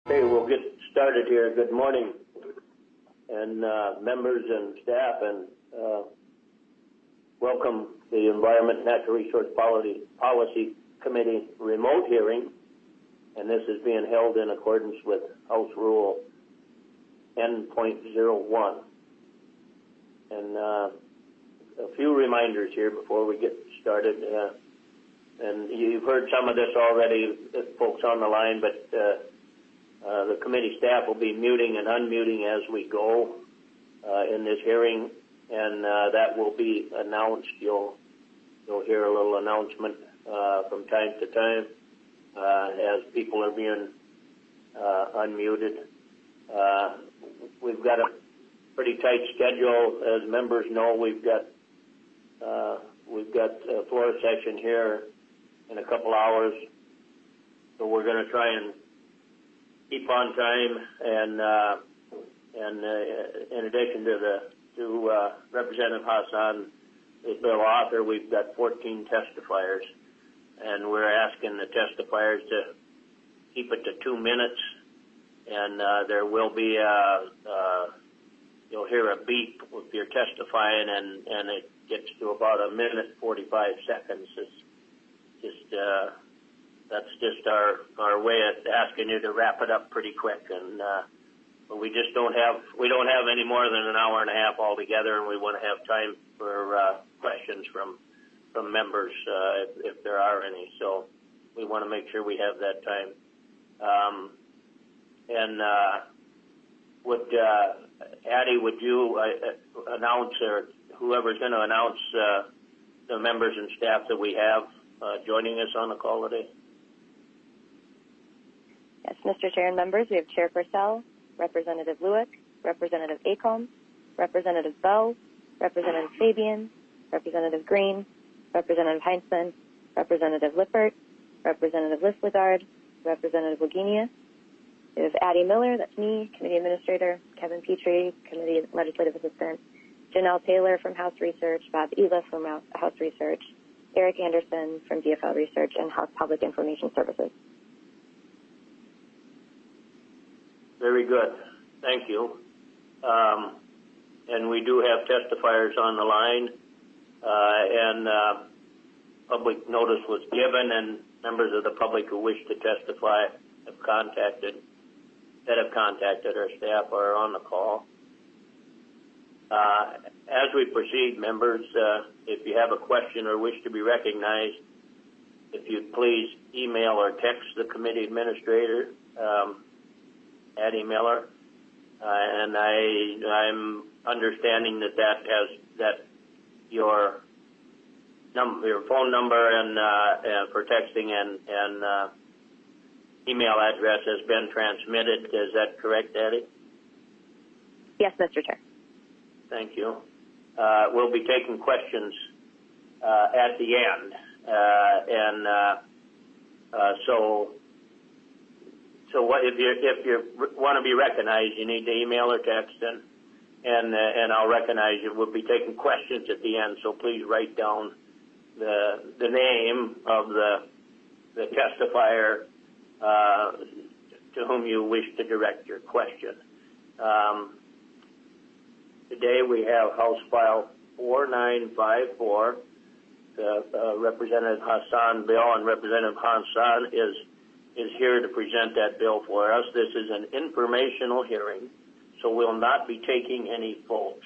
Okay, we'll get started here. Good morning, and members and staff, and welcome to the Environment and Natural Resource Policy Committee remote hearing, and this is being held in accordance with House Rule N.01. And a few reminders here before we get started. And you've heard some of this already, folks on the line, but the committee staff will be muting and unmuting as we go in this hearing, and that will be announced. You'll hear a little announcement from time to time as people are being unmuted. We've got a pretty tight schedule. As members know, we've got a floor session here in a couple hours, so we're going to try and keep on time. And in addition to Representative Hassan, the bill author, we've got 14 testifiers, and we're asking the testifiers to keep it to 2 minutes. And there will be you'll hear a beep if you're testifying, and it gets to about 1 minute 45 seconds. That's just our way of asking you to wrap it up pretty quick. And but we don't have any more than an hour and a half altogether, and we want to have time for questions from members if there are any. So we want to make sure we have that time. Addie, would you announce, or whoever's going to announce the members and staff that we have joining us on the call today? Yes, Mr. Chair and members, we have Chair Purcell, Representative Lueck, Representative Acomb, Representative Bell, Representative Fabian, Representative Green, Representative Heinzman, Representative Lippert, Representative Listlegard, Representative Wagenia. We have Addie Miller, that's me, Committee Administrator, Kevin Petrie, Committee Legislative Assistant, Janelle Taylor from House Research, Bob Ela from House Research, Eric Anderson from DFL Research, and House Public Information Services. Very good. Thank you. And we do have testifiers on the line, and public notice was given, and members of the public who wish to testify have contacted our staff or are on the call. As we proceed, members, if you have a question or wish to be recognized, if you'd please email or text the committee administrator, Addie Miller, and I'm understanding that your phone number and for texting and email address has been transmitted. Is that correct, Addie? Yes, Mr. Chair. Thank you. We'll be taking questions at the end, So what, if you want to be recognized, you need to email or text, and I'll recognize you. We'll be taking questions at the end, so please write down the name of the testifier to whom you wish to direct your question. Today we have House File 4954, Representative Hassan bill, and Representative Hassan is here to present that bill for us. This is an informational hearing, so we'll not be taking any votes.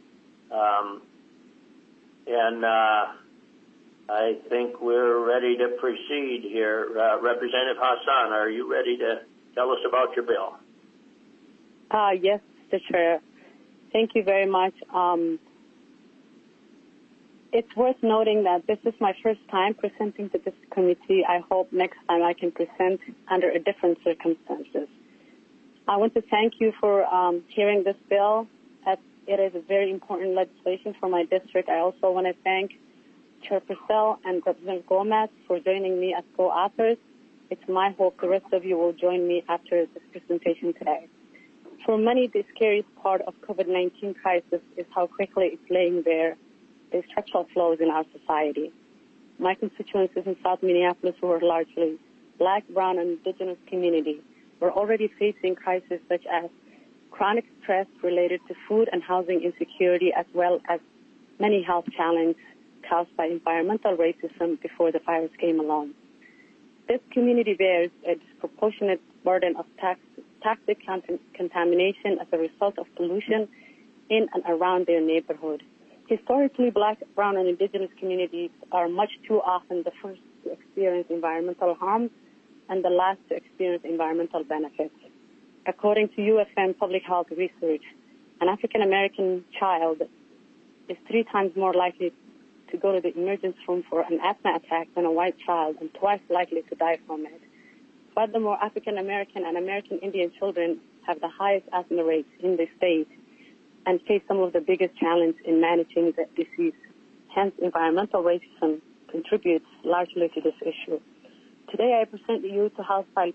I think we're ready to proceed here. Representative Hassan, are you ready to tell us about your bill? Yes, Mr. Chair. Thank you very much. It's worth noting that this is my first time presenting to this committee. I hope next time I can present under a different circumstances. I want to thank you for hearing this bill. It is a very important legislation for my district. I also want to thank Chair Purcell and Representative Gomez for joining me as co-authors. It's my hope the rest of you will join me after this presentation today. For many, the scariest part of COVID-19 crisis is how quickly it's laying bare the structural flaws in our society. My constituencies in South Minneapolis were largely Black, Brown, and Indigenous community were already facing crises such as chronic stress related to food and housing insecurity, as well as many health challenges caused by environmental racism before the virus came along. This community bears a disproportionate burden of toxic contamination as a result of pollution in and around their neighborhood. Historically, Black, Brown, and Indigenous communities are much too often the first to experience environmental harm and the last to experience environmental benefits. According to UFM Public Health Research, an African American child is 3 times more likely to go to the emergency room for an asthma attack than a white child, and twice likely to die from it. Furthermore, African American and American Indian children have the highest asthma rates in the state and face some of the biggest challenges in managing the disease. Hence, environmental racism contributes largely to this issue. Today, I present you to House File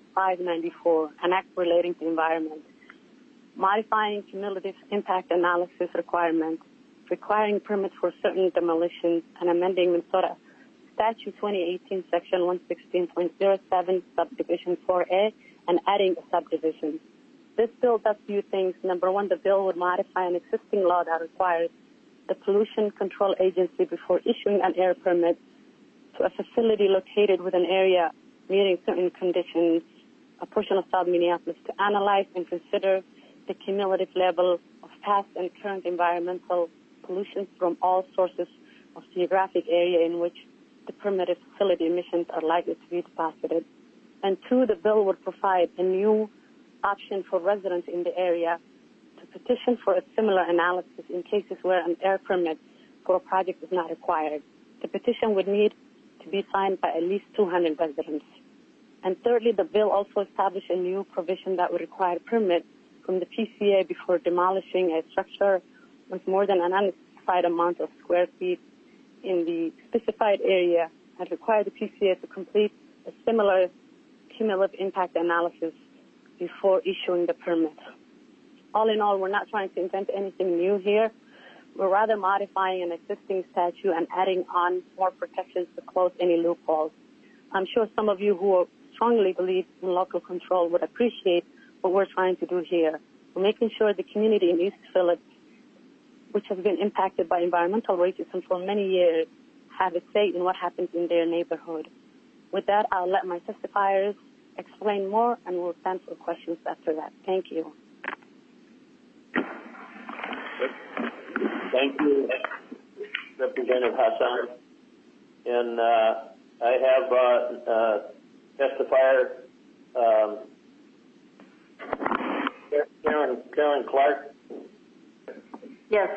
4594, an act relating to environment, modifying cumulative impact analysis requirements, requiring permits for certain demolitions, and amending Minnesota Statute 2018, Section 116.07, Subdivision 4A, and adding a subdivision. This bill does few things. Number one, the bill would modify an existing law that requires the Pollution Control Agency, before issuing an air permit to a facility located within an area meeting certain conditions, a portion of South Minneapolis, to analyze and consider the cumulative level of past and current environmental pollution from all sources of geographic area in which the permitted facility emissions are likely to be deposited. And 2, the bill would provide a new option for residents in the area to petition for a similar analysis in cases where an air permit for a project is not required. The petition would need to be signed by at least 200 residents. And thirdly, the bill also established a new provision that would require a permit from the PCA before demolishing a structure with more than an unspecified amount of square feet in the specified area, and require the PCA to complete a similar cumulative impact analysis before issuing the permit. All in all, we're not trying to invent anything new here. We're rather modifying an existing statute and adding on more protections to close any loopholes. I'm sure some of you who strongly believe in local control would appreciate what we're trying to do here. We're making sure the community in East Phillips, which has been impacted by environmental racism for many years, have a say in what happens in their neighborhood. With that, I'll let my testifiers explain more, and we'll stand for questions after that. Thank you. Thank you, Representative Hassan. And I have testifier Karen Clark. Yes.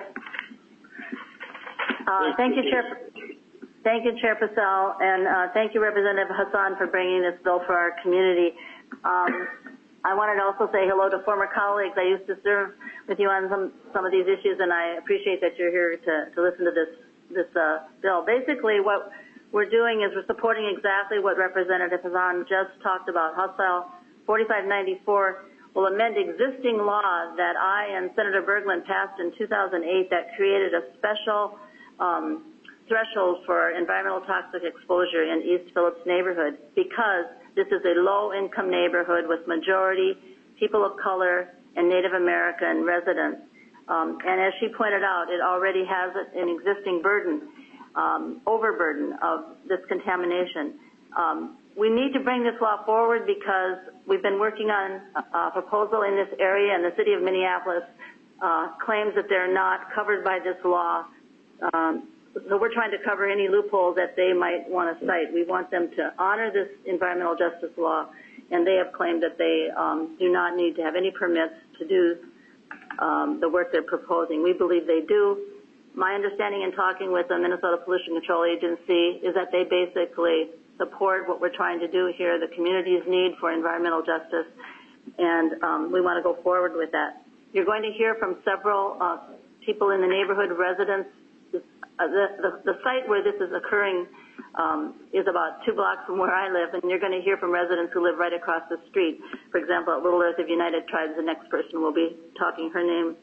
Thank you, Chair. Thank you, Chair Purcell, and thank you, Representative Hassan, for bringing this bill for our community. I wanted to also say hello to former colleagues. I used to serve with you on some of these issues, and I appreciate that you're here to listen to this bill. Basically, what we're doing is we're supporting exactly what Representative Hassan just talked about. House File 4594 will amend existing law that I and Senator Berglund passed in 2008 that created a special threshold for environmental toxic exposure in East Phillips neighborhood, because this is a low-income neighborhood with majority people of color and Native American residents. And as she pointed out, it already has an existing burden, overburden of this contamination. We need to bring this law forward because we've been working on a proposal in this area, and the city of Minneapolis claims that they're not covered by this law. So we're trying to cover any loopholes that they might want to cite. We want them to honor this environmental justice law, and they have claimed that they do not need to have any permits to do the work they're proposing. We believe they do. My understanding in talking with the Minnesota Pollution Control Agency is that they basically support what we're trying to do here, the community's need for environmental justice, and we want to go forward with that. You're going to hear from several people in the neighborhood, residents. The site where this is occurring is about 2 blocks from where I live, and you're going to hear from residents who live right across the street. For example, at Little Earth of United Tribes, the next person will be talking. Her name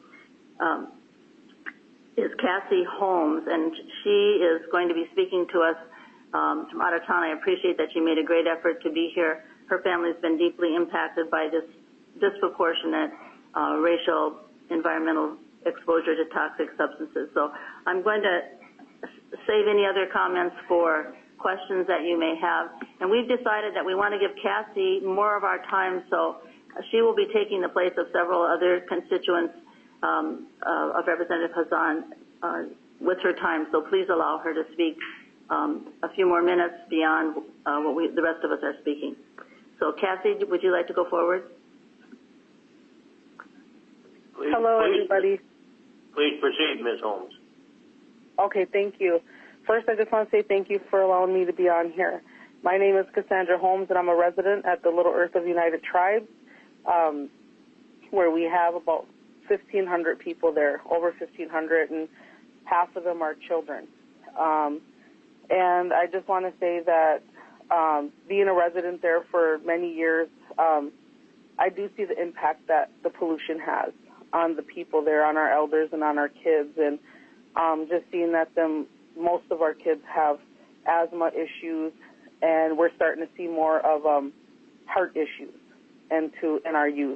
is Cassie Holmes, and she is going to be speaking to us from out of town. I appreciate that she made a great effort to be here her family's been deeply impacted by this disproportionate racial environmental exposure to toxic substances. So I'm going to save any other comments for questions that you may have. And we've decided that we want to give Cassie more of our time, so she will be taking the place of several other constituents of Representative Hazan with her time. So please allow her to speak a few more minutes beyond what the rest of us are speaking. So Cassie, would you like to go forward? Hello, everybody. Please proceed, Ms. Holmes. Okay, thank you. First, I just want to say thank you for allowing me to be on here. My name is Cassandra Holmes, and I'm a resident at the Little Earth of United Tribes, where we have about 1,500 people there, over 1,500, and half of them are children. And I just want to say that being a resident there for many years, I do see the impact that the pollution has on the people there, on our elders and on our kids, and just seeing that most of our kids have asthma issues, and we're starting to see more of heart issues in our youth.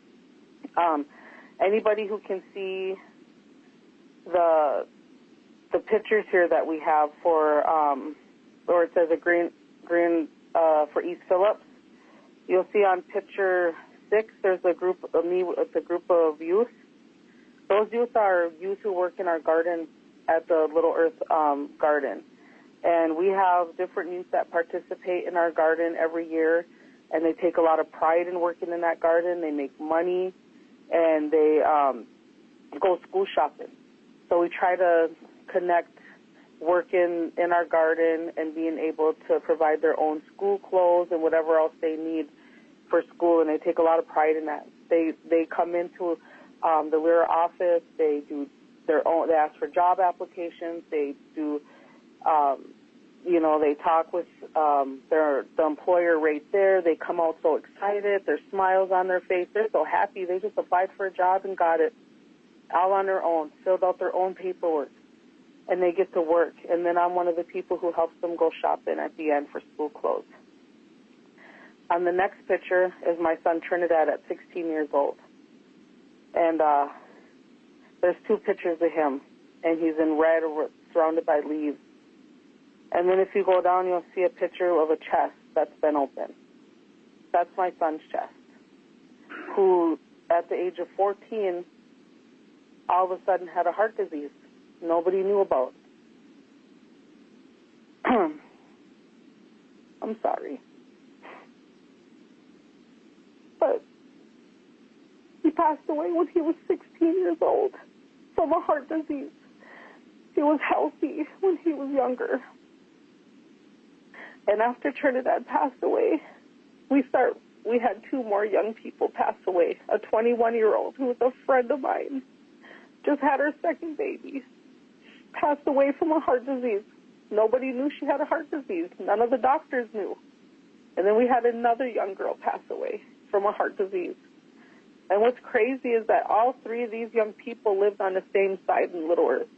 Anybody who can see the pictures here that we have for, or it says a green for East Phillips, you'll see on picture 6 there's a group of me with a group of youth. Those youth are youth who work in our garden at the Little Earth Garden. And we have different youth that participate in our garden every year, and they take a lot of pride in working in that garden. They make money, and they go school shopping. So we try to connect working in our garden and being able to provide their own school clothes and whatever else they need for school, and they take a lot of pride in that. They come into the LIRA office. They do their own. They ask for job applications. They do, they talk with the employer right there. They come out so excited. There's smiles on their face. They're so happy. They just applied for a job and got it all on their own, filled out their own paperwork, and they get to work. And then I'm one of the people who helps them go shopping at the end for school clothes. On the next picture is my son Trinidad at 16 years old. And there's 2 pictures of him, and he's in red surrounded by leaves. And then if you go down, you'll see a picture of a chest that's been open. That's my son's chest, who at the age of 14, all of a sudden had a heart disease nobody knew about. I'm sorry. But he passed away when he was 16 years old from a heart disease. He was healthy when he was younger. And after Trinidad passed away, we had 2 more young people pass away. A 21-year-old who was a friend of mine, just had her 2nd baby, passed away from a heart disease. Nobody knew she had a heart disease. None of the doctors knew. And then we had another young girl pass away from a heart disease. And what's crazy is that all 3 of these young people lived on the same side in Little Earth.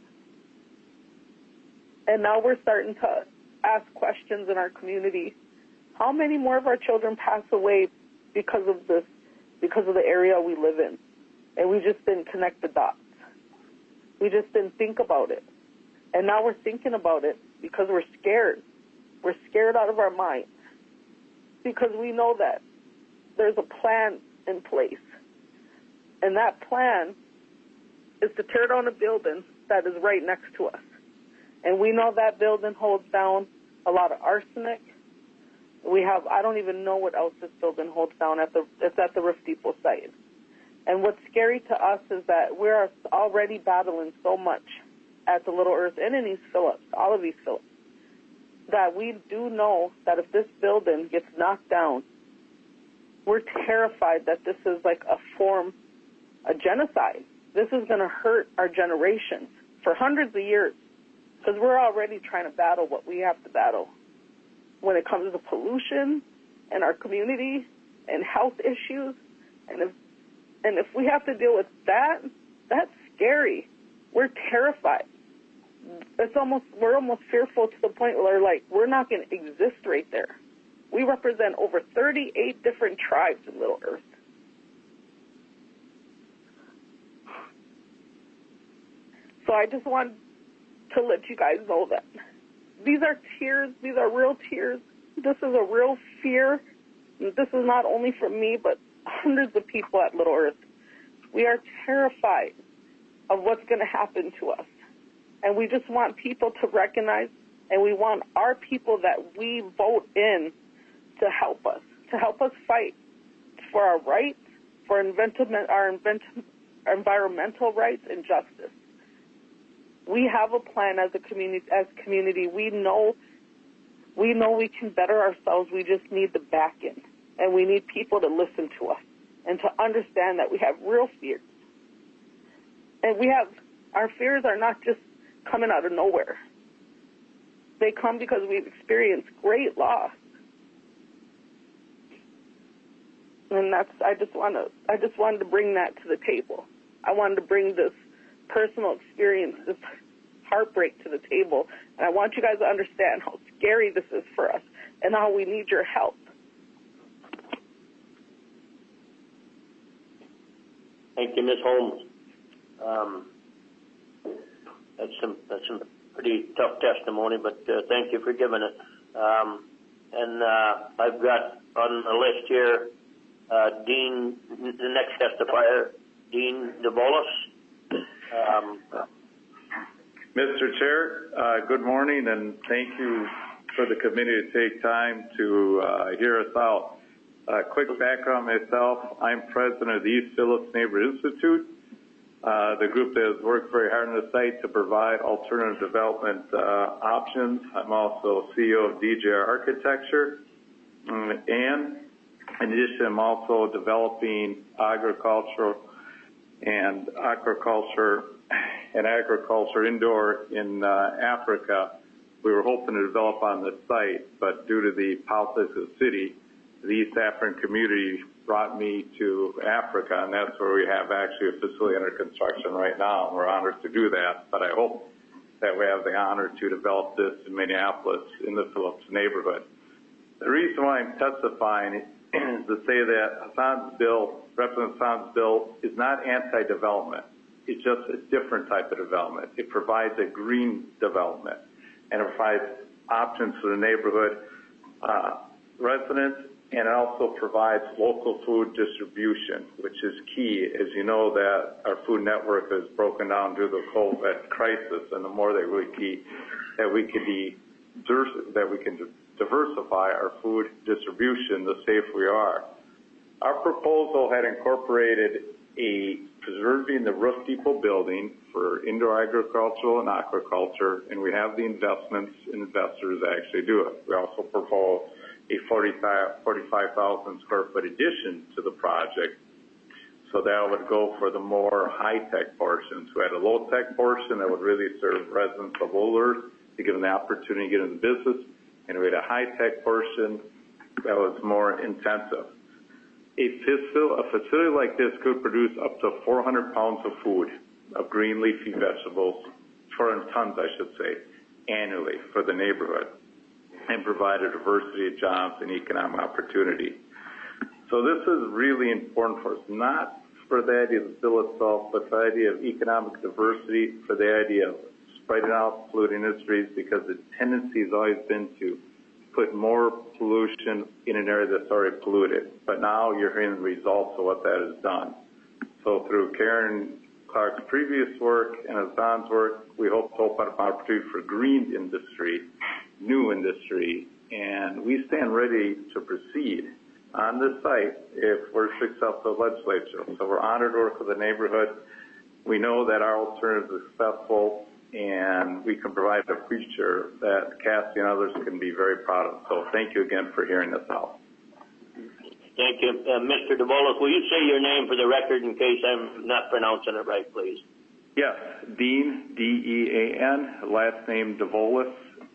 And now we're starting to ask questions in our community. How many more of our children pass away because of this, because of the area we live in? And we just didn't connect the dots. We just didn't think about it. And now we're thinking about it because we're scared. We're scared out of our minds because we know that there's a plan in place. And that plan is to tear down a building that is right next to us. And we know that building holds down a lot of arsenic. We have, I don't even know what else this building holds down. It's at the Rift Depot site. And what's scary to us is that we're already battling so much at the Little Earth and in East Phillips, all of East Phillips, that we do know that if this building gets knocked down, we're terrified that this is like a genocide. This is going to hurt our generations for hundreds of years because we're already trying to battle what we have to battle when it comes to pollution in our community and health issues. And if we have to deal with that, that's scary. We're terrified. We're almost fearful to the point where we're not going to exist right there. We represent over 38 different tribes in Little Earth. So I just want to let you guys know that these are tears. These are real tears. This is a real fear. This is not only from me, but hundreds of people at Little Earth. We are terrified of what's going to happen to us. And we just want people to recognize, and we want our people that we vote in to help us fight for our rights, for our environmental rights and justice. We have a plan as a community. We know we can better ourselves. We just need the back-end, and we need people to listen to us and to understand that we have real fears. And our fears are not just coming out of nowhere. They come because we've experienced great loss. And I just wanted to bring that to the table. I wanted to bring this personal experience, this heartbreak to the table. And I want you guys to understand how scary this is for us and how we need your help. Thank you, Ms. Holmes. That's some pretty tough testimony, but thank you for giving it. And I've got on the list here Dean, the next testifier, Dean DeVolis. Mr. Chair, good morning, and thank you for the committee to take time to hear us out. Quick background myself, I'm president of the East Phillips Neighborhood Institute, the group that has worked very hard on the site to provide alternative development options. I'm also CEO of DJR Architecture, and in addition, I'm also developing agriculture indoor in Africa. We were hoping to develop on the site, but due to the politics of the city, the East African community brought me to Africa, and that's where we have actually a facility under construction right now, and we're honored to do that. But I hope that we have the honor to develop this in Minneapolis in the Phillips neighborhood. The reason why I'm testifying is to say that Representative Hassan's bill is not anti-development. It's just a different type of development. It provides a green development, and it provides options for the neighborhood residents, and it also provides local food distribution, which is key. As you know, that our food network is broken down due to the COVID crisis, and the more that we can diversify our food distribution, the safer we are. Our proposal had incorporated preserving the roof depot building for indoor agricultural and aquaculture, and we have the investors actually do it. We also propose a 45,000 square foot addition to the project. So that would go for the more high-tech portions. We had a low-tech portion that would really serve residents of Little Earth to give them the opportunity to get into business, and we had a high-tech portion that was more intensive. A facility like this could produce up to 400 pounds of food, of green leafy vegetables, 400 tons, I should say, annually for the neighborhood, and provide a diversity of jobs and economic opportunity. So this is really important for us, not for the idea of the bill itself, but for the idea of economic diversity, for the idea of spreading out polluting industries, because the tendency has always been to put more pollution in an area that's already polluted. But now you're hearing the results of what that has done. So through Karen Clark's previous work and Hassan's work, we hope to open up an opportunity for green industry, new industry, and we stand ready to proceed on this site if we're successful legislature. So we're honored to work with the neighborhood. We know that our alternative is successful, and we can provide a future that Cassie and others can be very proud of. So thank you again for hearing us out. Thank you. Mr. DeVolis, will you say your name for the record in case I'm not pronouncing it right, please? Yes, Dean, D-E-A-N, last name DeVolis,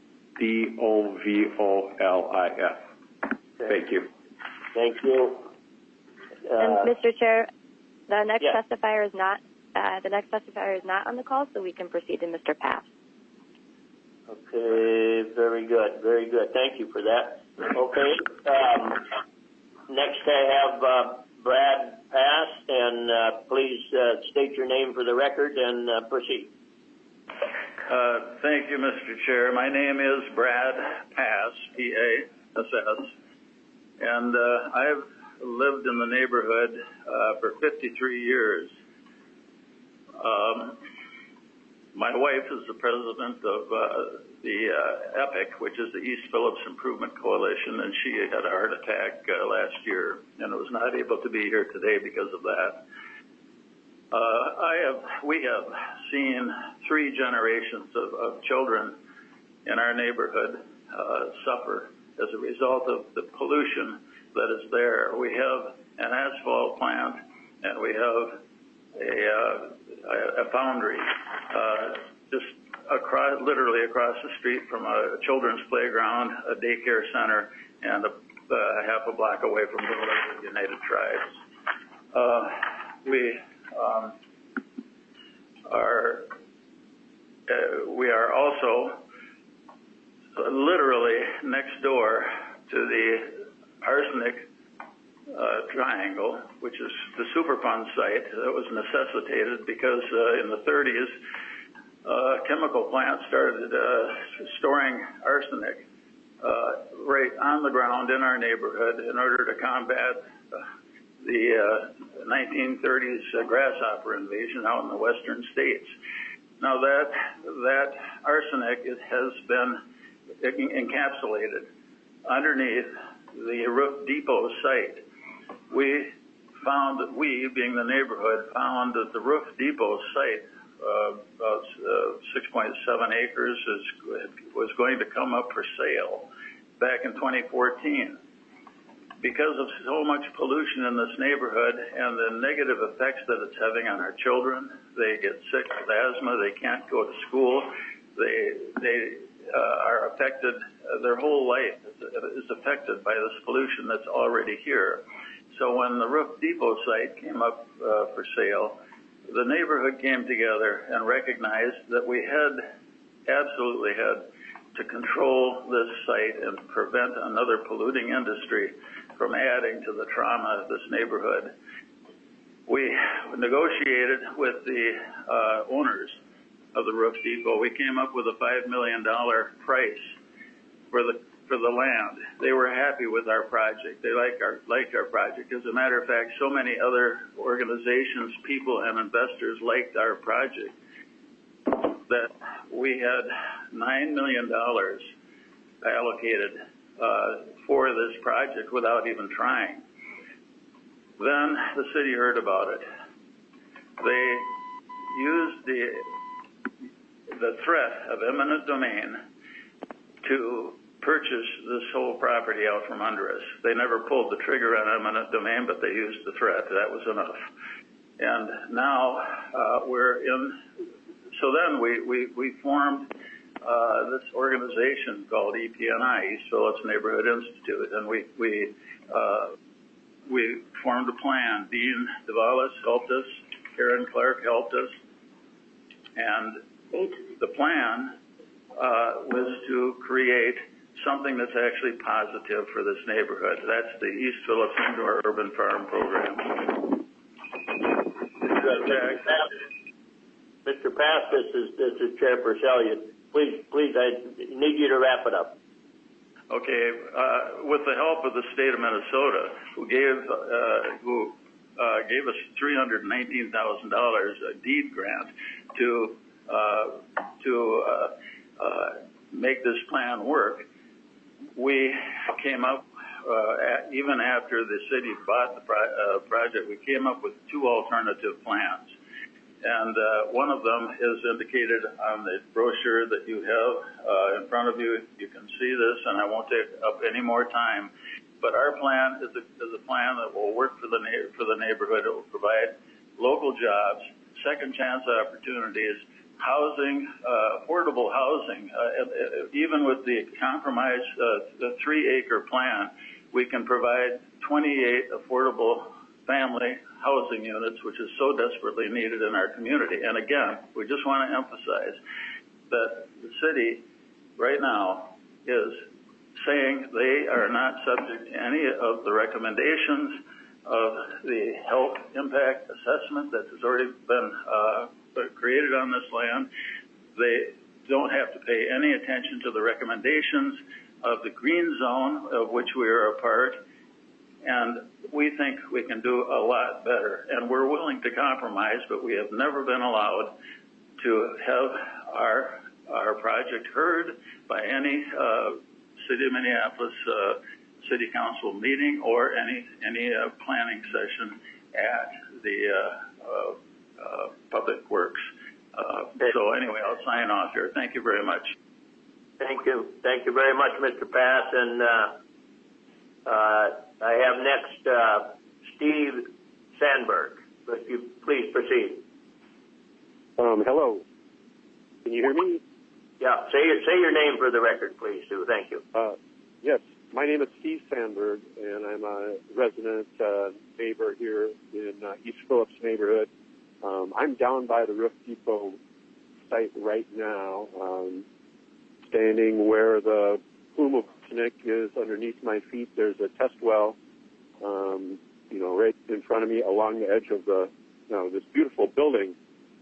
D-O-V-O-L-I-S. Okay. Thank you. Thank you. And Mr. Chair, the next yes. testifier is not on the call, so we can proceed to Mr. Paff. Okay, very good, very good. Thank you for that. Okay. Next I have Brad Pass, and please state your name for the record and proceed. Thank you, Mr. Chair. My name is Brad Pass, P-A-S-S, and I've lived in the neighborhood for 53 years. My wife is the president of the EPIC, which is the East Phillips Improvement Coalition, and she had a heart attack last year and was not able to be here today because of that. We have seen 3 generations of children in our neighborhood suffer as a result of the pollution that is there. We have an asphalt plant, and we have a foundry just literally across the street from a children's playground, a daycare center, and half a block away from the United Tribes. We are also literally next door to the arsenic triangle, which is the Superfund site that was necessitated because in the 30s, chemical plants started storing arsenic right on the ground in our neighborhood in order to combat the 1930s grasshopper invasion out in the western states. Now that arsenic has been encapsulated underneath the Roof Depot site. We, being the neighborhood, found that the Roof Depot site, about 6.7 acres, was going to come up for sale back in 2014. Because of so much pollution in this neighborhood and the negative effects that it's having on our children, they get sick with asthma, they can't go to school, they are affected, their whole life is affected by this pollution that's already here. So when the Roof Depot site came up for sale, the neighborhood came together and recognized that we absolutely had to control this site and prevent another polluting industry from adding to the trauma of this neighborhood. We negotiated with the owners of the Roof Depot. We came up with a $5 million price for the land. They were happy with our project. They liked our project. As a matter of fact, so many other organizations, people, and investors liked our project that we had $9 million allocated for this project without even trying. Then the city heard about it. They used the threat of eminent domain to purchase this whole property out from under us. They never pulled the trigger on eminent domain, but they used the threat. That was enough. And now so then we formed this organization called EPNI, East Phillips Neighborhood Institute, and we formed a plan. Dean Davalos helped us, Karen Clark helped us, and the plan was to create something that's actually positive for this neighborhood. That's the East Phillips Indoor Urban Farm Program. Mr. Pass, this is Chair Purcell. Please, I need you to wrap it up. Okay, with the help of the state of Minnesota, who gave us $319,000 a deed grant to make this plan work, we came up, even after the city bought the project, we came up with 2 alternative plans. And one of them is indicated on the brochure that you have in front of you. You can see this, and I won't take up any more time. But our plan is a plan that will work for the neighborhood. It will provide local jobs, second chance opportunities, housing, affordable housing. Even with the compromise, the 3-acre plan, we can provide 28 affordable family housing units, which is so desperately needed in our community. And again, we just want to emphasize that the city right now is saying they are not subject to any of the recommendations of the health impact assessment that has already been created on this land. They don't have to pay any attention to the recommendations of the green zone of which we are a part, and we think we can do a lot better. And we're willing to compromise, but we have never been allowed to have our project heard by any City of Minneapolis City Council meeting or any planning session at the Public Works. So anyway, I'll sign off here. Thank you very much. Thank you. Thank you very much, Mr. Pass. And I have next Steve Sandberg. If you please proceed. Hello. Can you hear me? Yeah. Say your name for the record, please, Sue. Thank you. Yes. My name is Steve Sandberg, and I'm a resident neighbor here in East Phillips neighborhood. I'm down by the Roof Depot site right now, standing where the plume of arsenic is underneath my feet. There's a test well, right in front of me along the edge of this beautiful building.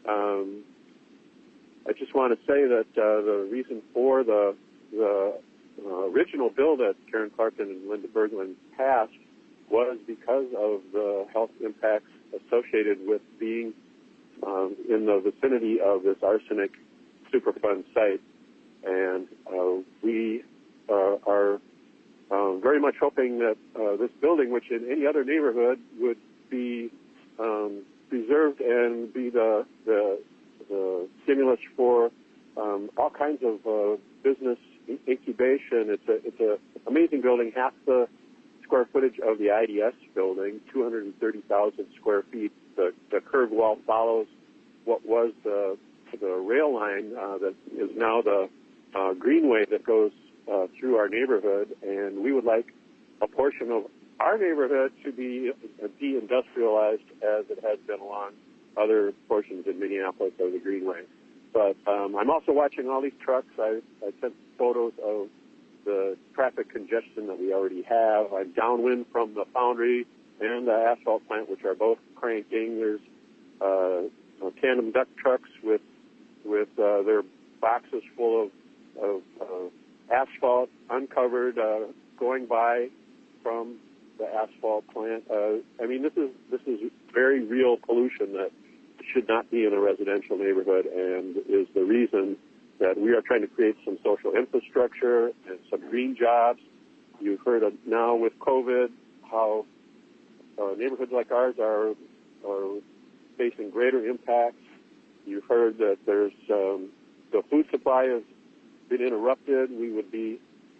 I just want to say that the reason for the original bill that Karen Clarkin and Linda Berglund passed was because of the health impacts associated with being in the vicinity of this arsenic Superfund site. And we are very much hoping that this building, which in any other neighborhood would be preserved and be the stimulus for all kinds of business incubation. It's an amazing building, half the square footage of the IDS building, 230,000 square feet. The curved wall follows what was the rail line that is now the greenway that goes through our neighborhood, and we would like a portion of our neighborhood to be de-industrialized as it has been along other portions in Minneapolis of the greenway. But I'm also watching all these trucks. I sent photos of the traffic congestion that we already have. I'm downwind from the foundry and the asphalt plant, which are both cranking. There's tandem duck trucks with their boxes full of asphalt uncovered going by from the asphalt plant. I mean, this is very real pollution that should not be in a residential neighborhood, and is the reason that we are trying to create some social infrastructure and some green jobs. You've heard now with COVID how neighborhoods like ours are facing greater impacts. You've heard that there's the food supply has been interrupted. We would be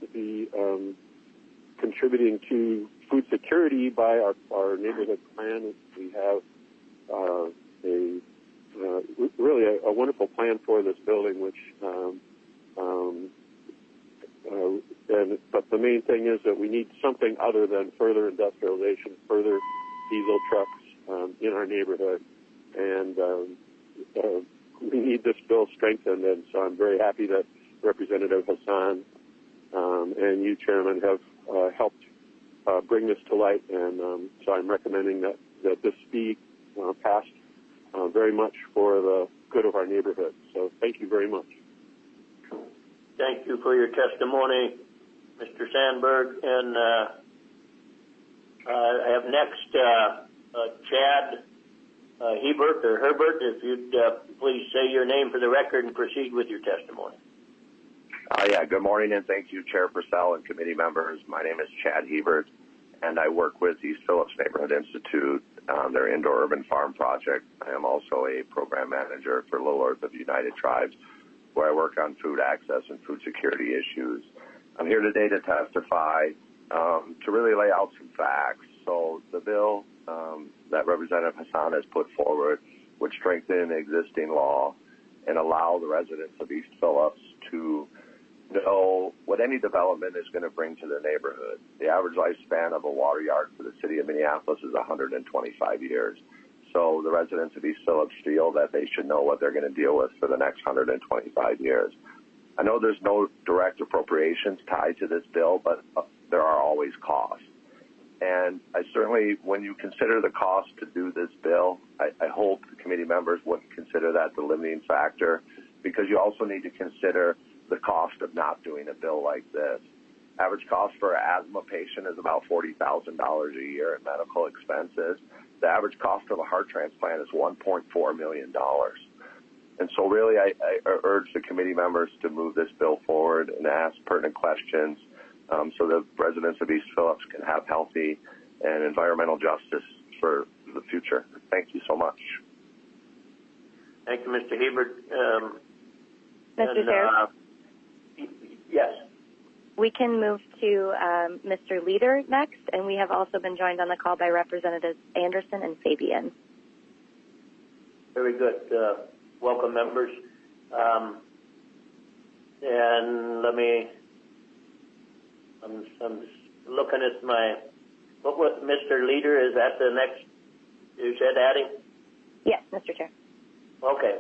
contributing to food security by our neighborhood plan. We have really a wonderful plan for this building, but the main thing is that we need something other than further industrialization, further diesel trucks in our neighborhood, and we need this bill strengthened. And so I'm very happy that Representative Hassan and you, Chairman, have helped bring this to light, and so I'm recommending that this be passed very much for the good of our neighborhood. So thank you very much. Thank you for your testimony, Mr. Sandberg. And I have next Chad Hebert or Herbert. If you'd please say your name for the record and proceed with your testimony. Good morning, and thank you, Chair Purcell and committee members. My name is Chad Hebert, and I work with East Phillips Neighborhood Institute on their indoor urban farm project. I am also a program manager for Little Earth of United Tribes, where I work on food access and food security issues. I'm here today to testify to really lay out some facts. So the bill that Representative Hassan has put forward would strengthen the existing law and allow the residents of East Phillips to know what any development is going to bring to their neighborhood. The average lifespan of a water yard for the city of Minneapolis is 125 years. So the residents of East Phillips feel that they should know what they're going to deal with for the next 125 years. I know there's no direct appropriations tied to this bill, but there are always costs. And I certainly, when you consider the cost to do this bill, I hope the committee members wouldn't consider that the limiting factor, because you also need to consider the cost of not doing a bill like this. Average cost for an asthma patient is about $40,000 a year in medical expenses. The average cost of a heart transplant is $1.4 million. And so really, I urge the committee members to move this bill forward and ask pertinent questions so the residents of East Phillips can have healthy and environmental justice for the future. Thank you so much. Thank you, Mr. Hebert. Mr. Chair? Yes. We can move to Mr. Leader next, and we have also been joined on the call by Representatives Anderson and Fabian. Very good. Welcome, members. And I'm looking at what Mr. Leader, is that the next, you said adding? Yes, Mr. Chair. Okay.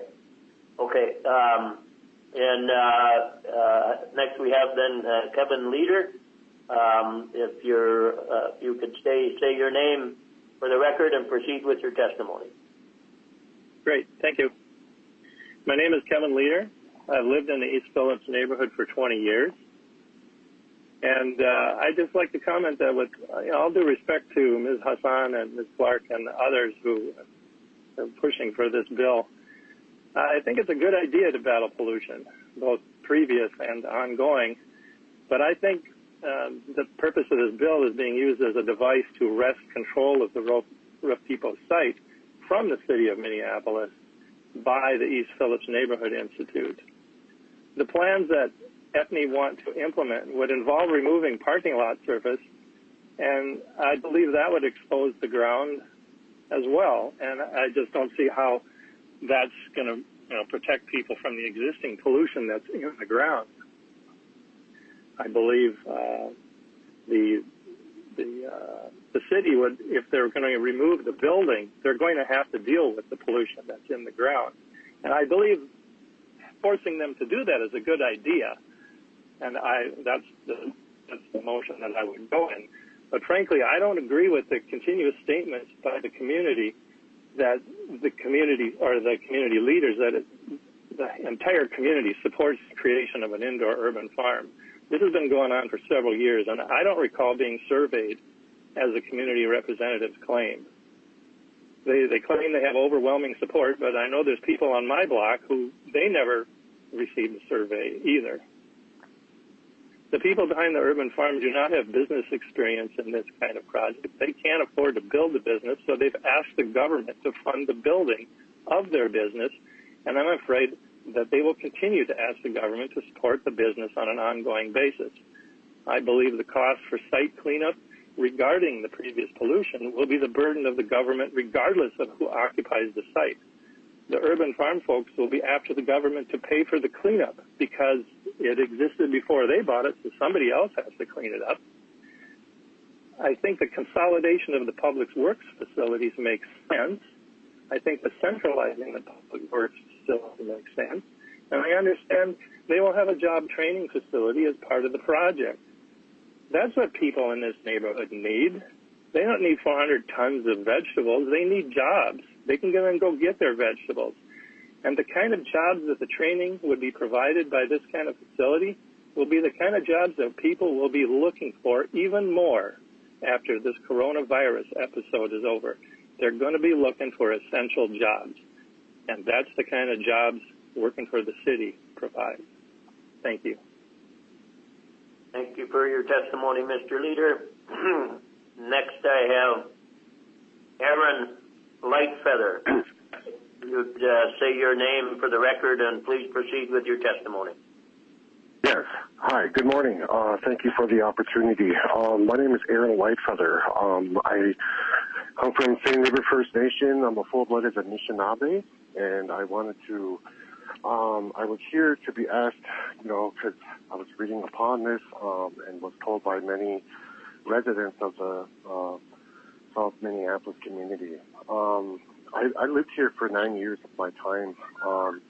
And next we have then Kevin Leader. If you could say your name for the record and proceed with your testimony. Great, thank you. My name is Kevin Leader. I've lived in the East Phillips neighborhood for 20 years. And I'd just like to comment that with all due respect to Ms. Hassan and Ms. Clark and others who are pushing for this bill, I think it's a good idea to battle pollution, both previous and ongoing. But I think the purpose of this bill is being used as a device to wrest control of the Roof Depot site from the city of Minneapolis by the East Phillips Neighborhood Institute. The plans that EPNI want to implement would involve removing parking lot surface, and I believe that would expose the ground as well. And I just don't see how that's going to protect people from the existing pollution that's in the ground. I believe the city would, if they're going to remove the building, they're going to have to deal with the pollution that's in the ground. And I believe forcing them to do that is a good idea. And that's the motion that I would go in. But frankly, I don't agree with the continuous statements by the community that the community or the community leaders that the entire community supports the creation of an indoor urban farm. This has been going on for several years, and I don't recall being surveyed as the community representatives claim. They claim they have overwhelming support, but I know there's people on my block who they never received a survey either. The people behind the urban farm do not have business experience in this kind of project. They can't afford to build a business, so they've asked the government to fund the building of their business, and I'm afraid that they will continue to ask the government to support the business on an ongoing basis. I believe the cost for site cleanup regarding the previous pollution will be the burden of the government regardless of who occupies the site. The urban farm folks will be after the government to pay for the cleanup because it existed before they bought it, so somebody else has to clean it up. I think the consolidation of the public works facilities makes sense. I think the centralizing the public works facility makes sense. And I understand they will have a job training facility as part of the project. That's what people in this neighborhood need. They don't need 400 tons of vegetables. They need jobs. They can go and go get their vegetables. And the kind of jobs that the training would be provided by this kind of facility will be the kind of jobs that people will be looking for even more after this coronavirus episode is over. They're going to be looking for essential jobs. And that's the kind of jobs working for the city provides. Thank you. Thank you for your testimony, Mr. Leader. Next, I have Aaron Lightfeather. You'd say your name for the record and please proceed with your testimony. Yes. Hi. Good morning. Thank you for the opportunity. My name is Aaron Lightfeather. I come from St. River First Nation. I'm a full-blooded Anishinaabe, and I wanted to. I was here to be asked, because I was reading upon this and was told by many residents of the South Minneapolis community. I lived here for 9 years of my time,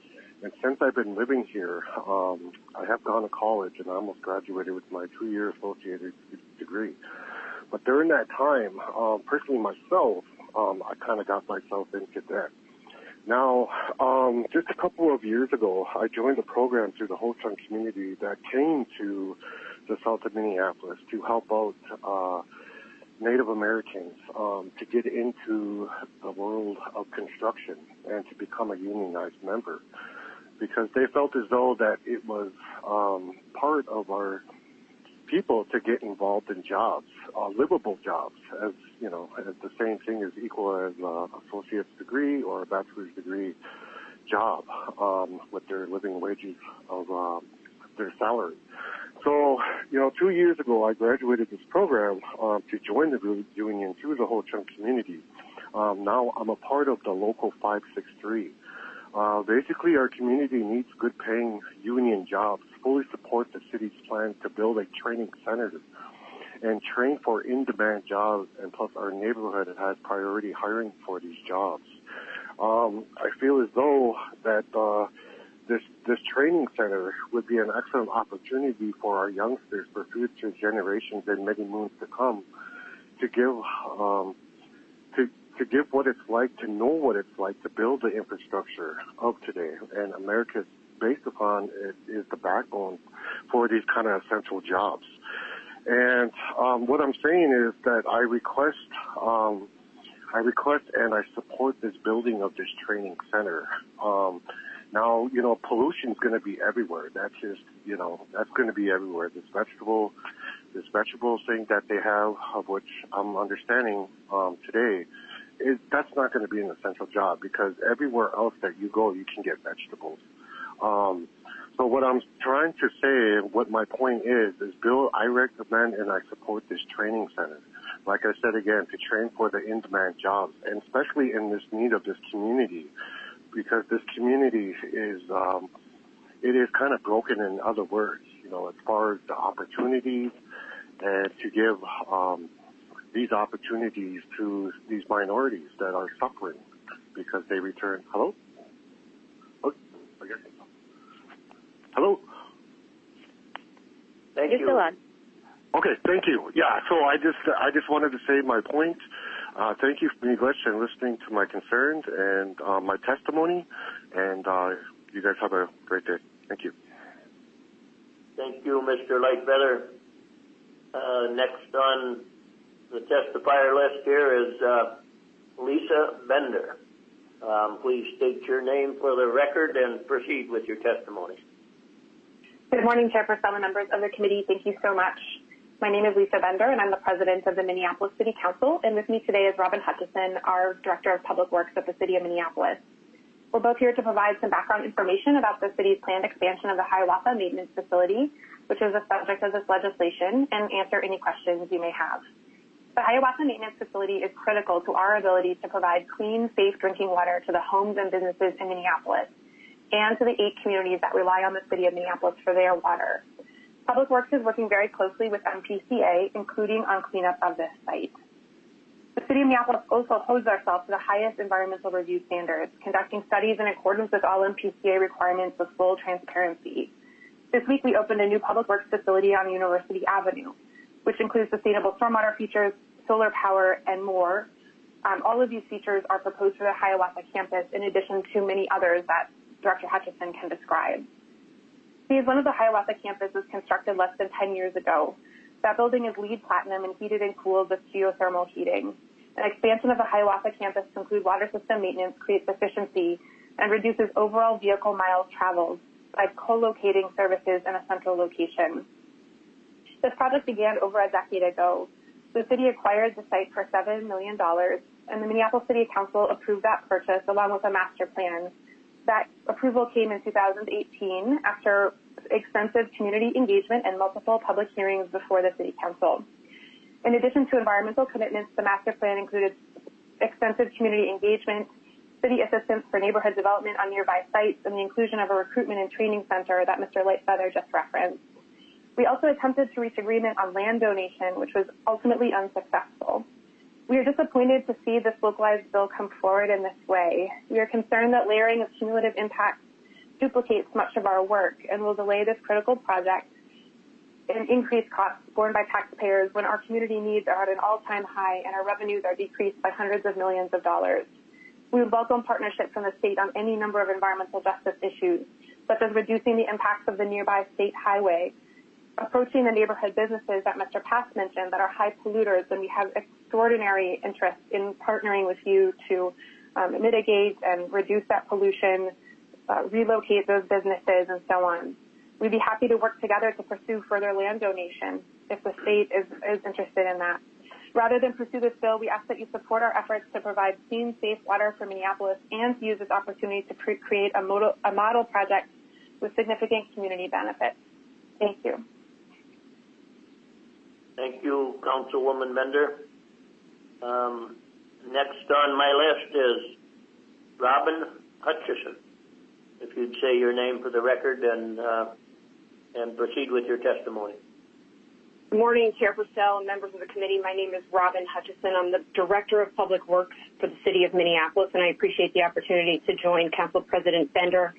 And since I've been living here, I have gone to college and I almost graduated with my 2-year associated degree. But during that time, personally myself, I kind of got myself into debt. Now, just a couple of years ago, I joined a program through the Ho Chunk community that came to the south of Minneapolis to help out Native Americans to get into the world of construction and to become a unionized member, because they felt as though that it was part of our people to get involved in jobs, livable jobs, as you know, as the same thing is equal as associate's degree or a bachelor's degree job with their living wages of their salary. So, 2 years ago, I graduated this program to join the union through the Ho Chunk community. Now I'm a part of the local 563. Basically, our community needs good-paying union jobs, fully support the city's plan to build a training center and train for in-demand jobs, and plus our neighborhood has priority hiring for these jobs. I feel as though that this training center would be an excellent opportunity for our youngsters, for future generations and many moons to come, to give to give what it's like, to know what it's like to build the infrastructure of today. And America's based upon it is the backbone for these kind of essential jobs. And what I'm saying is that I request and I support this building of this training center. Now, pollution's going to be everywhere. That's just, that's going to be everywhere. This vegetable thing that they have, of which I'm understanding today, that's not going to be an essential job, because everywhere else that you go, you can get vegetables. So what I'm trying to say, what my point is Bill, I recommend and I support this training center. Like I said again, to train for the in-demand jobs, and especially in this need of this community, because this community is, it is kind of broken in other words, as far as the opportunities, and to give these opportunities to these minorities that are suffering because they return. Hello? Oh, I guess. Hello? Thank you. You're still on. Okay, thank you. Yeah, so I just wanted to say my point. Thank you for English and listening to my concerns and my testimony, and you guys have a great day. Thank you. Thank you, Mr. Lightfeather. Next on the testifier list here is Lisa Bender. Please state your name for the record and proceed with your testimony. Good morning, Chairperson and members of the committee. Thank you so much. My name is Lisa Bender, and I'm the president of the Minneapolis City Council. And with me today is Robin Hutchison, our director of public works at the city of Minneapolis. We're both here to provide some background information about the city's planned expansion of the Hiawatha Maintenance Facility, which is the subject of this legislation, and answer any questions you may have. The Hiawatha Maintenance Facility is critical to our ability to provide clean, safe drinking water to the homes and businesses in Minneapolis and to the 8 communities that rely on the city of Minneapolis for their water. Public Works is working very closely with MPCA, including on cleanup of this site. The city of Minneapolis also holds ourselves to the highest environmental review standards, conducting studies in accordance with all MPCA requirements with full transparency. This week we opened a new Public Works facility on University Avenue, which includes sustainable stormwater features, solar power, and more. All of these features are proposed for the Hiawatha campus, in addition to many others that Director Hutchison can describe. Phase 1 of the Hiawatha campus was constructed less than 10 years ago. That building is LEED Platinum and heated and cooled with geothermal heating. An expansion of the Hiawatha campus to include water system maintenance creates efficiency and reduces overall vehicle miles traveled by co-locating services in a central location. This project began over a decade ago. The city acquired the site for $7 million, and the Minneapolis City Council approved that purchase along with a master plan. That approval came in 2018 after extensive community engagement and multiple public hearings before the City Council. In addition to environmental commitments, the master plan included extensive community engagement, city assistance for neighborhood development on nearby sites, and the inclusion of a recruitment and training center that Mr. Lightfeather just referenced. We also attempted to reach agreement on land donation, which was ultimately unsuccessful. We are disappointed to see this localized bill come forward in this way. We are concerned that layering of cumulative impacts duplicates much of our work and will delay this critical project and increase costs borne by taxpayers when our community needs are at an all-time high and our revenues are decreased by hundreds of millions of dollars. We would welcome partnership from the state on any number of environmental justice issues, such as reducing the impacts of the nearby state highway, approaching the neighborhood businesses that Mr. Pass mentioned that are high polluters, and we have extraordinary interest in partnering with you to mitigate and reduce that pollution, relocate those businesses, and so on. We'd be happy to work together to pursue further land donation if the state is interested in that. Rather than pursue this bill, we ask that you support our efforts to provide clean, safe water for Minneapolis and to use this opportunity to create a model project with significant community benefits. Thank you. Thank you, Councilwoman Bender. Next on my list is Robin Hutchison. If you'd say your name for the record and proceed with your testimony. Good morning, Chair Purcell and members of the committee. My name is Robin Hutchison. I'm the Director of Public Works for the City of Minneapolis, and I appreciate the opportunity to join Council President Bender.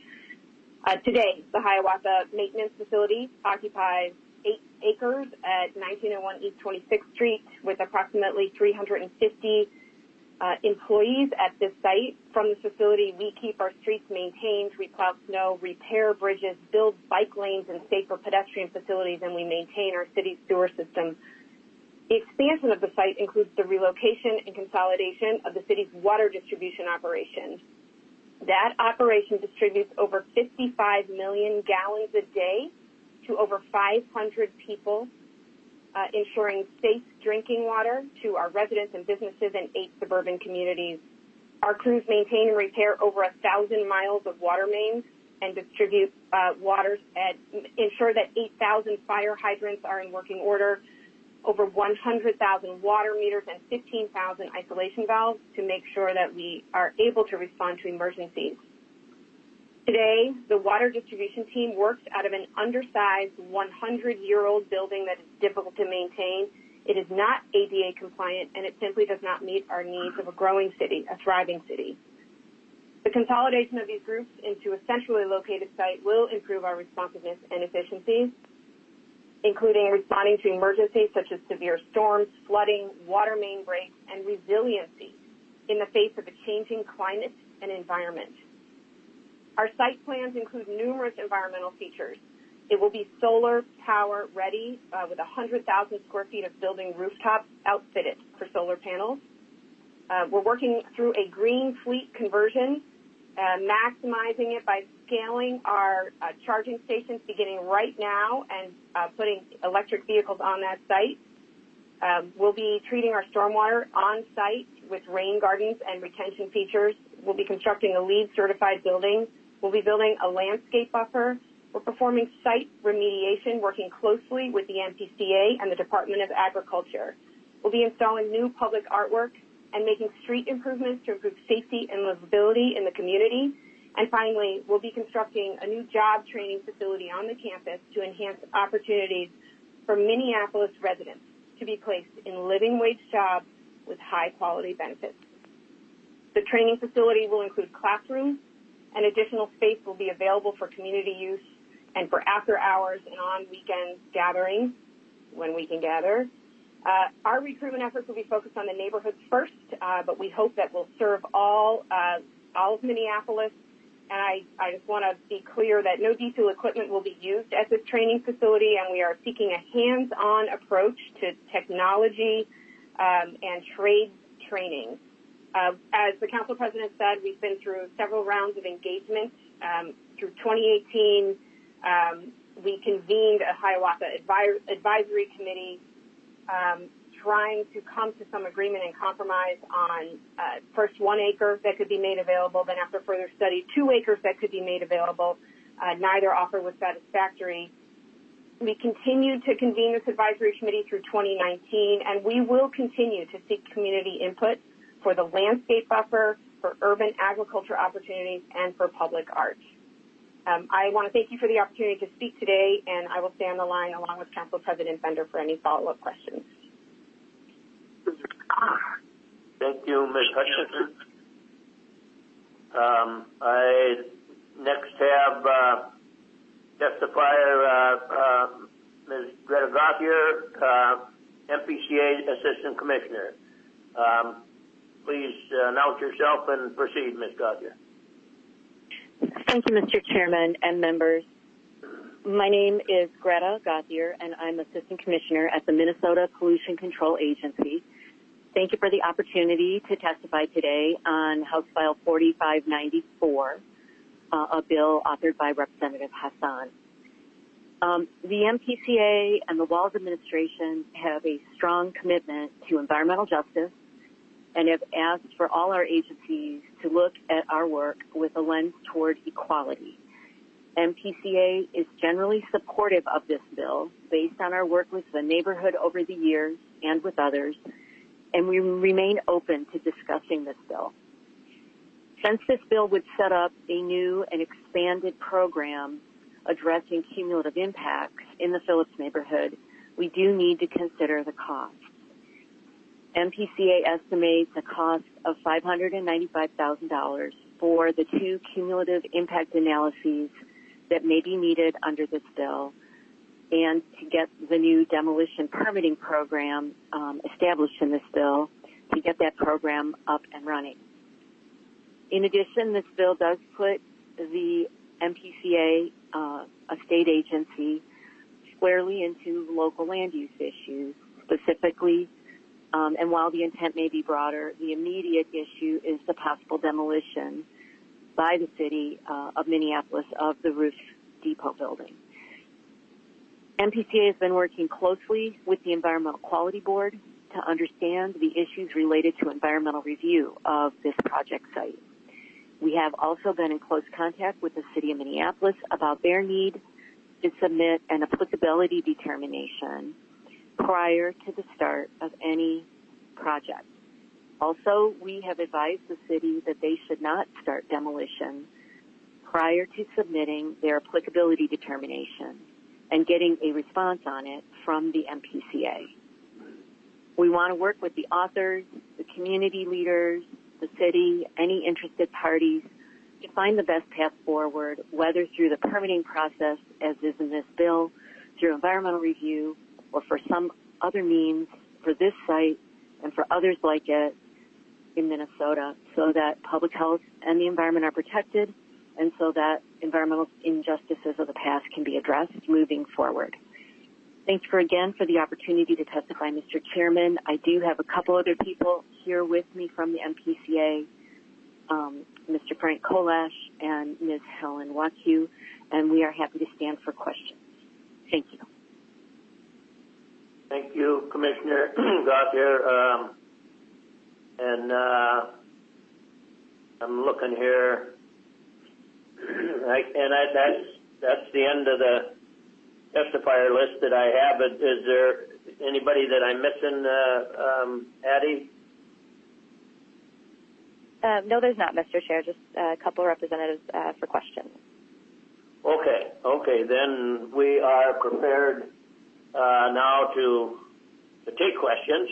Today, the Hiawatha Maintenance Facility occupies 8 acres at 1901 East 26th Street with approximately 350 employees at this site. From the facility, we keep our streets maintained, we plow snow, repair bridges, build bike lanes and safer pedestrian facilities, and we maintain our city's sewer system. The expansion of the site includes the relocation and consolidation of the city's water distribution operation. That operation distributes over 55 million gallons a day to over 500 people, ensuring safe drinking water to our residents and businesses in 8 suburban communities. Our crews maintain and repair over 1,000 miles of water mains and distribute waters and ensure that 8,000 fire hydrants are in working order, over 100,000 water meters and 15,000 isolation valves to make sure that we are able to respond to emergencies. Today, the water distribution team works out of an undersized 100-year-old building that is difficult to maintain. It is not ADA compliant, and it simply does not meet our needs of a growing city, a thriving city. The consolidation of these groups into a centrally located site will improve our responsiveness and efficiency, including responding to emergencies such as severe storms, flooding, water main breaks, and resiliency in the face of a changing climate and environment. Our site plans include numerous environmental features. It will be solar power ready with 100,000 square feet of building rooftops outfitted for solar panels. We're working through a green fleet conversion, maximizing it by scaling our charging stations beginning right now and putting electric vehicles on that site. We'll be treating our stormwater on site with rain gardens and retention features. We'll be constructing a LEED certified building. We'll be building a landscape buffer. We're performing site remediation, working closely with the MPCA and the Department of Agriculture. We'll be installing new public artwork and making street improvements to improve safety and livability in the community. And finally, we'll be constructing a new job training facility on the campus to enhance opportunities for Minneapolis residents to be placed in living wage jobs with high quality benefits. The training facility will include classrooms, and additional space will be available for community use and for after hours and on weekend gatherings when we can gather. Our recruitment efforts will be focused on the neighborhoods first, but we hope that we'll serve all of Minneapolis. And I just want to be clear that no diesel equipment will be used at this training facility, and we are seeking a hands-on approach to technology and trade training. As the council president said, we've been through several rounds of engagement. Through 2018, we convened a Hiawatha advisory committee trying to come to some agreement and compromise on first 1 acre that could be made available, then after further study, 2 acres that could be made available. Neither offer was satisfactory. We continued to convene this advisory committee through 2019, and we will continue to seek community input for the landscape buffer, for urban agriculture opportunities, and for public art. I want to thank you for the opportunity to speak today, and I will stay on the line along with Council President Bender for any follow-up questions. Thank you, Ms. Hutchinson. I next have testifier Ms. Greta Gauthier, MPCA Assistant Commissioner. Please announce yourself and proceed, Ms. Gauthier. Thank you, Mr. Chairman and members. My name is Greta Gauthier, and I'm Assistant Commissioner at the Minnesota Pollution Control Agency. Thank you for the opportunity to testify today on House File 4594, a bill authored by Representative Hassan. The MPCA and the WALS administration have a strong commitment to environmental justice and have asked for all our agencies to look at our work with a lens toward equality. MPCA is generally supportive of this bill based on our work with the neighborhood over the years and with others, and we remain open to discussing this bill. Since this bill would set up a new and expanded program addressing cumulative impacts in the Phillips neighborhood, we do need to consider the cost. MPCA estimates a cost of $595,000 for the 2 cumulative impact analyses that may be needed under this bill and to get the new demolition permitting program established in this bill, to get that program up and running. In addition, this bill does put the MPCA, a state agency, squarely into local land use issues, specifically, and while the intent may be broader, the immediate issue is the possible demolition by the city of Minneapolis of the Ruth Depot building. MPCA has been working closely with the Environmental Quality Board to understand the issues related to environmental review of this project site. We have also been in close contact with the city of Minneapolis about their need to submit an applicability determination prior to the start of any project. Also, we have advised the city that they should not start demolition prior to submitting their applicability determination and getting a response on it from the MPCA. We want to work with the authors, the community leaders, the city, any interested parties to find the best path forward, whether through the permitting process, as is in this bill, through environmental review, or for some other means for this site and for others like it in Minnesota, so that public health and the environment are protected and so that environmental injustices of the past can be addressed moving forward. Thank you again for the opportunity to testify, Mr. Chairman. I do have a couple other people here with me from the MPCA, Mr. Frank Kolash and Ms. Helen Wakiu, and we are happy to stand for questions. Thank you. Thank you, Commissioner Gauthier. I'm looking here, that's the end of the testifier list that I have. Is there anybody that I'm missing, Addie? No, there's not, Mr. Chair. Just a couple of representatives for questions. Okay. Then we are prepared now to take questions.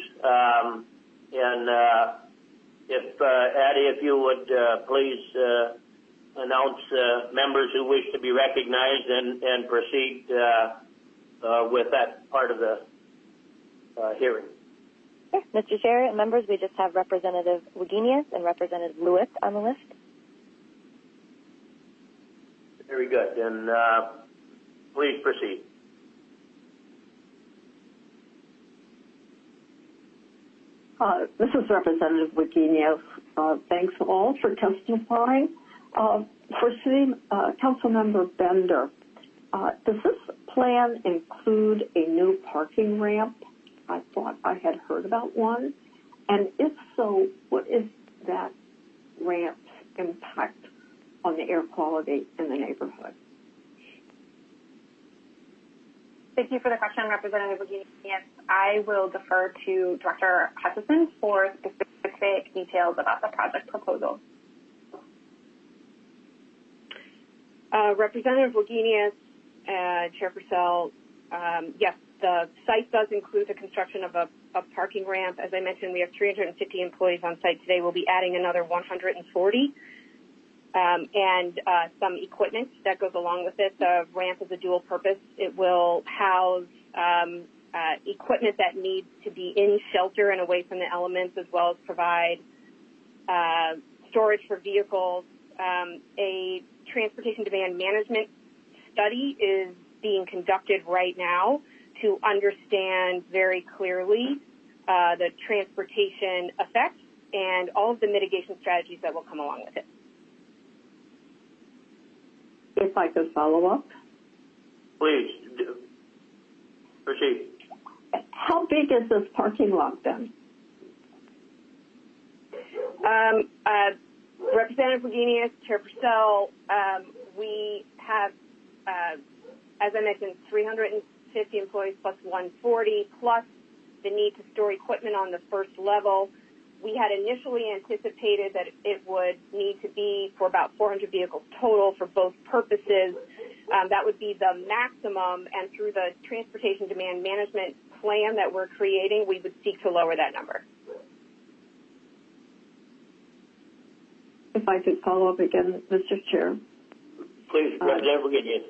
If Addie, if you would please announce members who wish to be recognized and proceed with that part of the hearing. Yes, Mr. Chair and members, we just have Representative Wagenius and Representative Lewis on the list. Very good. And please proceed. This is Representative Wagenius. Thanks all for testifying. For City Councilmember Bender, does this plan include a new parking ramp? I thought I had heard about one. And if so, what is that ramp's impact on the air quality in the neighborhood? Thank you for the question, Representative Wagenius. I will defer to Director Hutchison for specific details about the project proposal. Representative Wagenius, Chair Purcell, yes, the site does include the construction of a parking ramp. As I mentioned, we have 350 employees on site today. We'll be adding another 140. and some equipment that goes along with it. The ramp is a dual purpose. It will house equipment that needs to be in shelter and away from the elements, as well as provide storage for vehicles. A transportation demand management study is being conducted right now to understand very clearly the transportation effects and all of the mitigation strategies that will come along with it. If I could follow up? Please, proceed. How big is this parking lot then? Representative Wagenius, Chair Purcell, we have, as I mentioned, 350 employees plus 140, plus the need to store equipment on the first level. We had initially anticipated that it would need to be for about 400 vehicles total for both purposes. That would be the maximum, and through the transportation demand management plan that we're creating, we would seek to lower that number. If I could follow up again, Mr. Chair. Please, Representative Wagenius.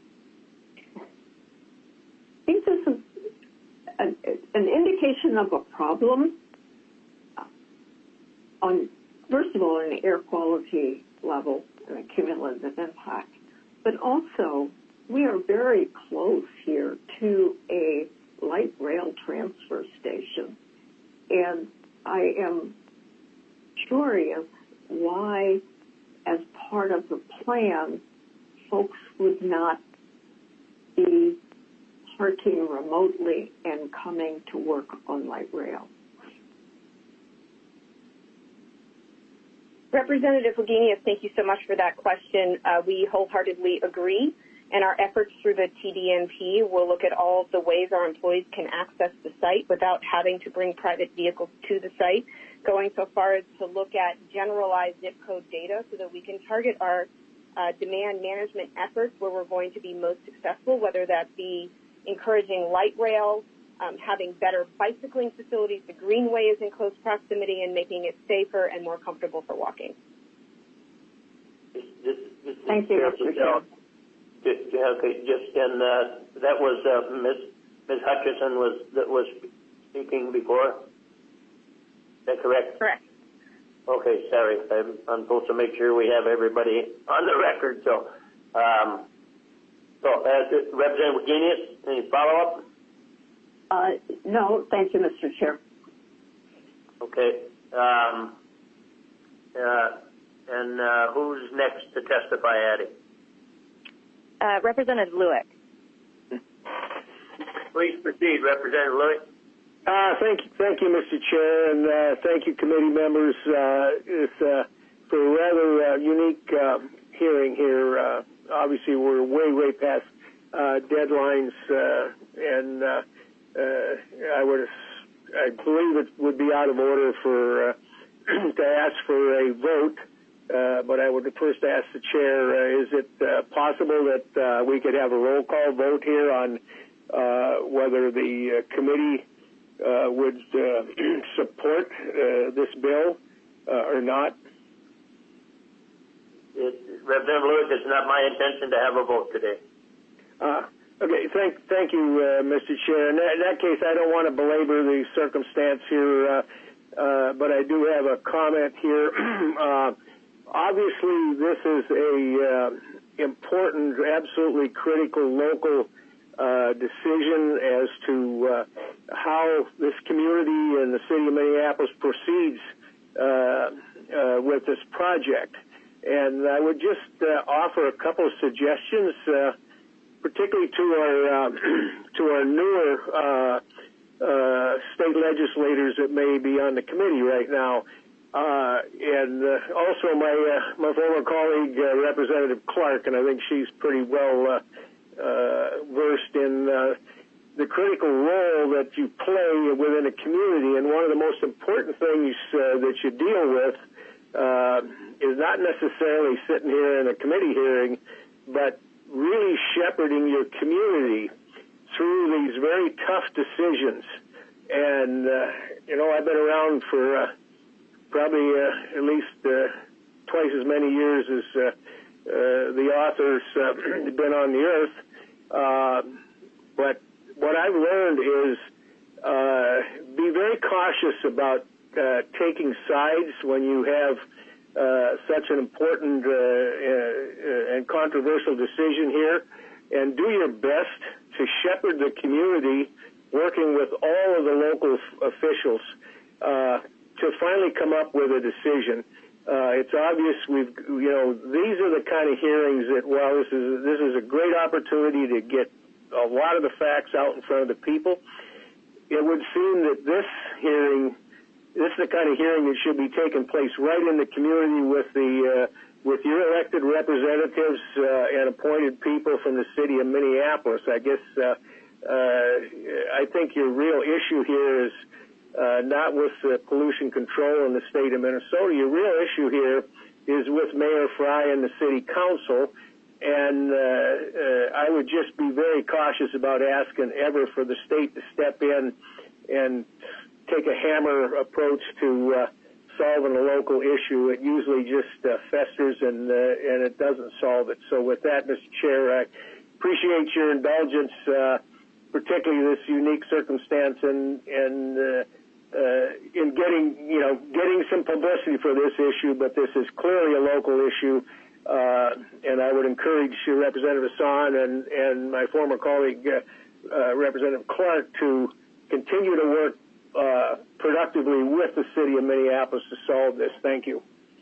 I think this is an indication of a problem on, first of all, an air quality level and a cumulative impact. But also, we are very close here to a light rail transfer station. And I am curious why, as part of the plan, folks would not be parking remotely and coming to work on light rail. Representative Wagenius, thank you so much for that question. We wholeheartedly agree, and our efforts through the TDMP will look at all of the ways our employees can access the site without having to bring private vehicles to the site, going so far as to look at generalized zip code data so that we can target our demand management efforts where we're going to be most successful, whether that be encouraging light rail, having better bicycling facilities, the greenway is in close proximity, and making it safer and more comfortable for walking. Thank you, Mr. Chair. Okay, and that was Ms. Hutchison was speaking before. Is that correct? Correct. Okay, sorry. I'm supposed to make sure we have everybody on the record. So, Representative Wagenius, any follow-up? No, thank you, Mr. Chair. Okay. And who's next to testify, Addie? Representative Lueck. Please proceed, Representative Lueck. Thank you, Mr. Chair, and thank you, committee members. It's for a rather unique hearing here. Obviously, we're way past deadlines, and I believe it would be out of order for to ask for a vote. But I would first ask the chair: is it possible that we could have a roll call vote here on whether the committee would support this bill or not? Representative Lewis, it's not my intention to have a vote today. Okay, thank you, Mr. Chair. In that case, I don't want to belabor the circumstance here, but I do have a comment here. Obviously, this is a important, absolutely critical local decision as to how this community and the city of Minneapolis proceeds with this project. And I would just offer a couple of suggestions, particularly to our newer state legislators that may be on the committee right now, and also my former colleague Representative Clark, and I think she's pretty well versed in the critical role that you play within a community. And one of the most important things that you deal with is not necessarily sitting here in a committee hearing, but really shepherding your community through these very tough decisions. And, I've been around for probably at least twice as many years as the author's been on the earth. But what I've learned is be very cautious about taking sides when you have such an important and controversial decision here, and do your best to shepherd the community, working with all of the local officials to finally come up with a decision. It's obvious these are the kind of hearings that, while this is a great opportunity to get a lot of the facts out in front of the people, it would seem that this is the kind of hearing that should be taking place right in the community with your elected representatives and appointed people from the city of Minneapolis. I guess I think your real issue here is not with pollution control in the state of Minnesota. Your real issue here is with Mayor Frey and the city council, and I would just be very cautious about asking ever for the state to step in and take a hammer approach to solving a local issue. It usually just festers and it doesn't solve it. So with that, Mr. Chair, I appreciate your indulgence, particularly this unique circumstance and in getting some publicity for this issue, but this is clearly a local issue, and I would encourage Representative Hassan and my former colleague, Representative Clark, to continue to work productively with the city of Minneapolis to solve this. Thank you.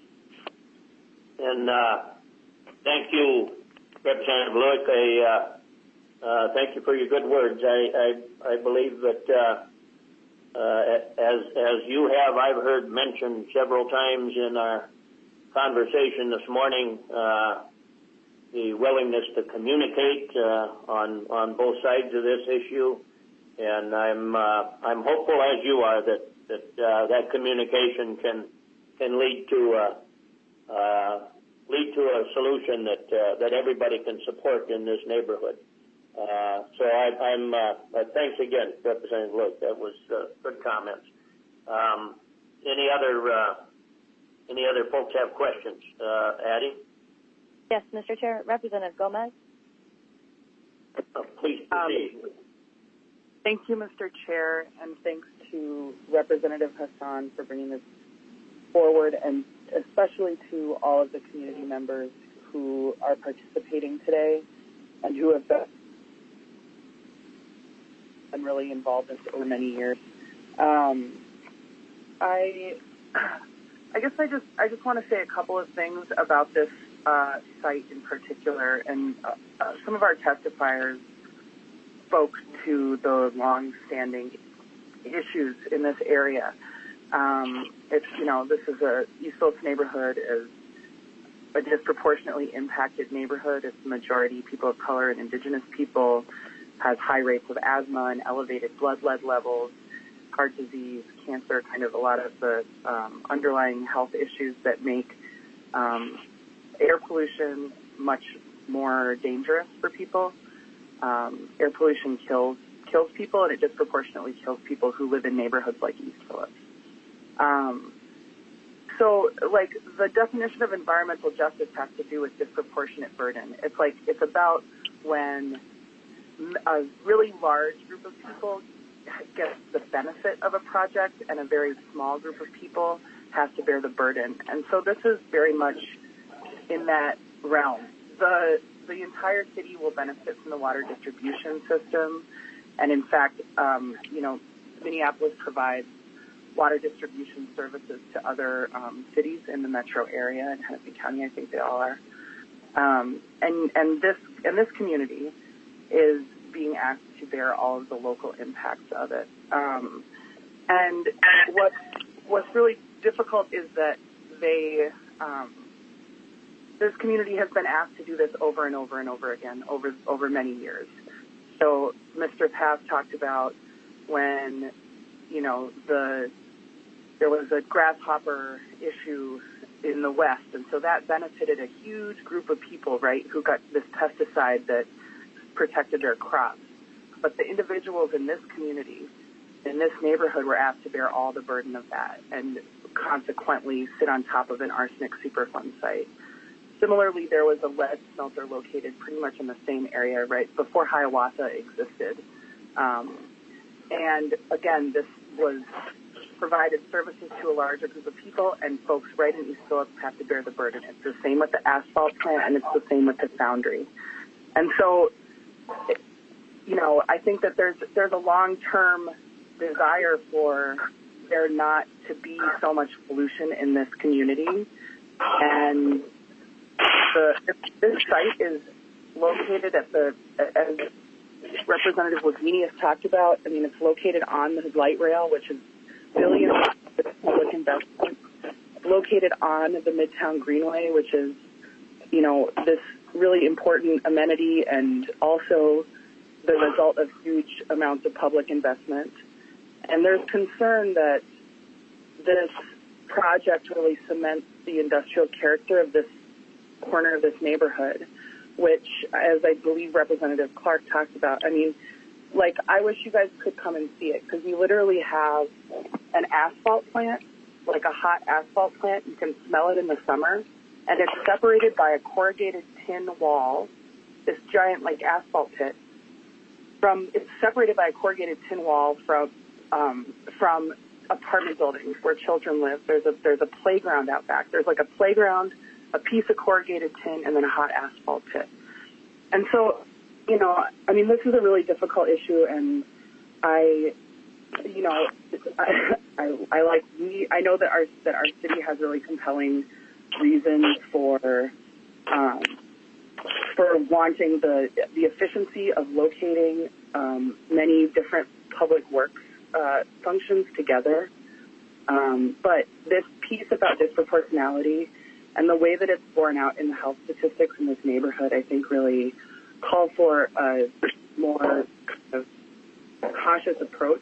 And thank you, Representative Lueck. Thank you for your good words. I believe that as you have, I've heard mentioned several times in our conversation this morning, the willingness to communicate on both sides of this issue, and I'm hopeful, as you are, that communication can lead to a solution that everybody can support in this neighborhood. So I'm thanks again, Representative Lueck. That was good comments. Any other folks have questions? Addie? Yes, Mr. Chair. Representative Gomez. Please proceed. Thank you, Mr. Chair, and thanks to Representative Hassan for bringing this forward, and especially to all of the community members who are participating today and who have been really involved in this over many years. I guess I just want to say a couple of things about this site in particular, and some of our testifiers spoke to the long-standing issues in this area. This is East Phillips neighborhood is a disproportionately impacted neighborhood. It's the majority people of color and indigenous people, has high rates of asthma and elevated blood lead levels, heart disease, cancer, kind of a lot of the underlying health issues that make air pollution much more dangerous for people. Air pollution kills people, and it disproportionately kills people who live in neighborhoods like East Phillips. So, the definition of environmental justice has to do with disproportionate burden. It's about when a really large group of people gets the benefit of a project and a very small group of people has to bear the burden. And so this is very much in that realm. The entire city will benefit from the water distribution system. And in fact, Minneapolis provides water distribution services to other cities in the metro area, in Hennepin County, I think they all are. And this community is being asked to bear all of the local impacts of it. And what's really difficult is that this community has been asked to do this over and over and over again over many years. So Mr. Pass talked about when, there was a grasshopper issue in the West, and so that benefited a huge group of people, right, who got this pesticide that protected their crops. But the individuals in this community, in this neighborhood, were asked to bear all the burden of that. And consequently sit on top of an arsenic Superfund site. Similarly, there was a lead smelter located pretty much in the same area right before Hiawatha existed. And again, this was provided services to a larger group of people, and folks right in East Phillips have to bear the burden. It's the same with the asphalt plant, and it's the same with the foundry. And so, you know, I think that there's a long-term desire for there not to be so much pollution in this community. And this site is located at as Representative Wagini has talked about, I mean, it's located on the light rail, which is billions of public investment, located on the Midtown Greenway, which is, you know, this really important amenity and also the result of huge amounts of public investment. And there's concern that this project really cements the industrial character of this corner of this neighborhood, which, as I believe Representative Clark talked about, I mean, like, I wish you guys could come and see it, because we literally have an asphalt plant, like a hot asphalt plant. You can smell it in the summer, and it's separated by a corrugated tin wall, this giant, like, asphalt pit. It's separated by a corrugated tin wall from apartment buildings where children live. There's a playground out back. There's like a playground, a piece of corrugated tin, and then a hot asphalt pit. And so, you know, I mean, this is a really difficult issue, and I know that our city has really compelling reasons for wanting the efficiency of locating many different public works functions together. But this piece about disproportionality and the way that it's borne out in the health statistics in this neighborhood, I think really call for a more kind of cautious approach.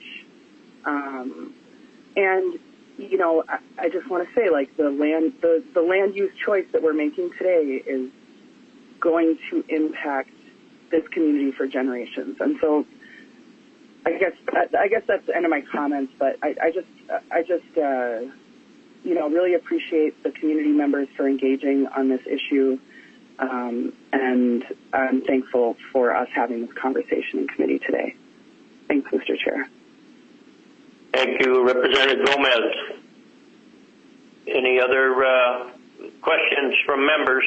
And, you know, I just want to say, like, the land use choice that we're making today is going to impact this community for generations. And so I guess that's the end of my comments, but I just you know, really appreciate the community members for engaging on this issue. And I'm thankful for us having this conversation in committee today. Thanks, Mr. Chair. Thank you, Representative Gomez. Any other questions from members?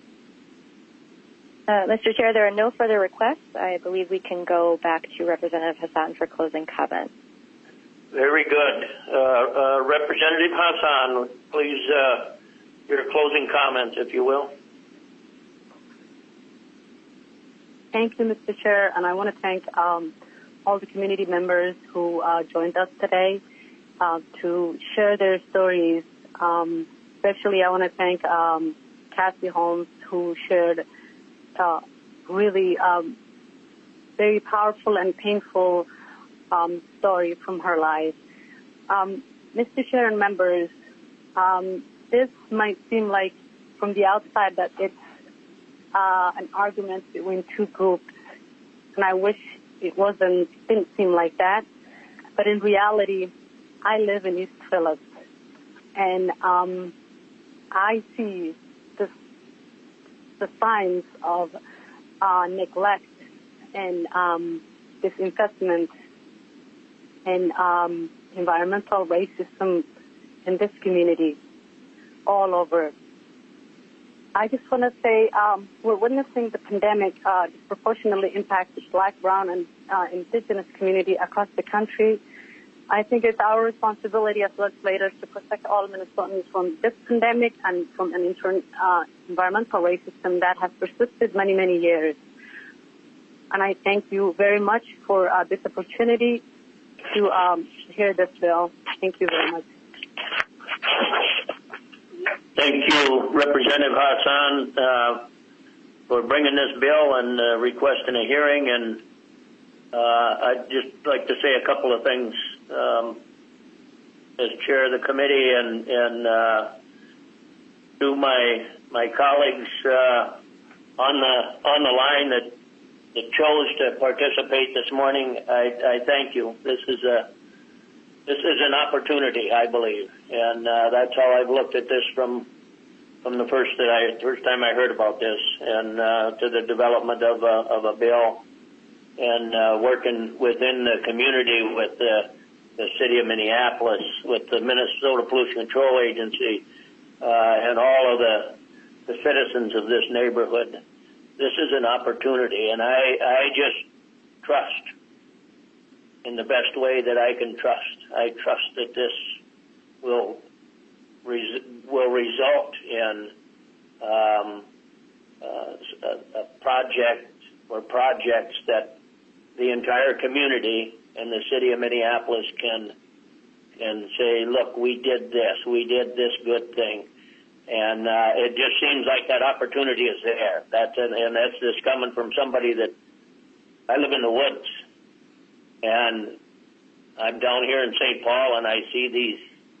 Mr. Chair, there are no further requests. I believe we can go back to Representative Hassan for closing comments. Very good. Representative Hassan, please, your closing comments, if you will. Thank you, Mr. Chair, and I want to thank all the community members who joined us today to share their stories. Especially, I want to thank Cassie Holmes, who shared really very powerful and painful story from her life. Mr. Chair and members, this might seem like from the outside that it's an argument between two groups, and I wish it didn't seem like that. But in reality, I live in East Phillips, and I see the signs of neglect and disinvestment and environmental racism in this community all over. I just want to say we're witnessing the pandemic disproportionately impact the Black, Brown, and Indigenous community across the country. I think it's our responsibility as legislators to protect all Minnesotans from this pandemic and from an environmental racism that has persisted many, many years. And I thank you very much for this opportunity to hear this bill. Thank you very much. Thank you, Representative Hassan, for bringing this bill and requesting a hearing. And I'd just like to say a couple of things as chair of the committee and to my colleagues on the line that chose to participate this morning. I thank you. This is this is an opportunity, I believe, and that's how I've looked at this from the first time I heard about this, and to the development of a bill, and working within the community with the city of Minneapolis, with the Minnesota Pollution Control Agency, and all of the citizens of this neighborhood. This is an opportunity, and I just trust in the best way that I can trust. I trust that this will result in a project or projects that the entire community and the city of Minneapolis can say, look, we did this good thing. And it just seems like that opportunity is there. That's just coming from somebody that I live in the woods, and I'm down here in St. Paul, and I see these.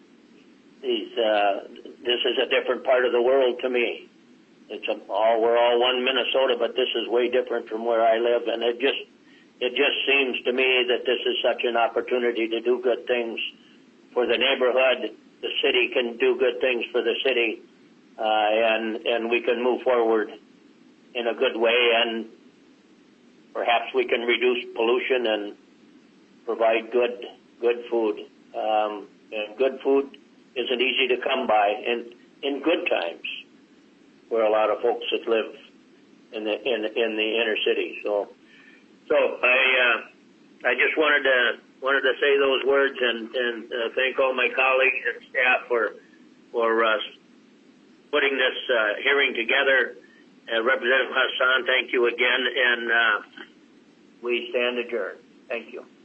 This is a different part of the world to me. We're all one Minnesota, but this is way different from where I live, and it just seems to me that this is such an opportunity to do good things for the neighborhood. The city can do good things for the city, and we can move forward in a good way, and perhaps we can reduce pollution and provide good food. And good food isn't easy to come by in good times, where a lot of folks that live in the inner city. So I just wanted to say those words and thank all my colleagues and staff for putting this hearing together. Representative Hassan, thank you again, and we stand adjourned. Thank you.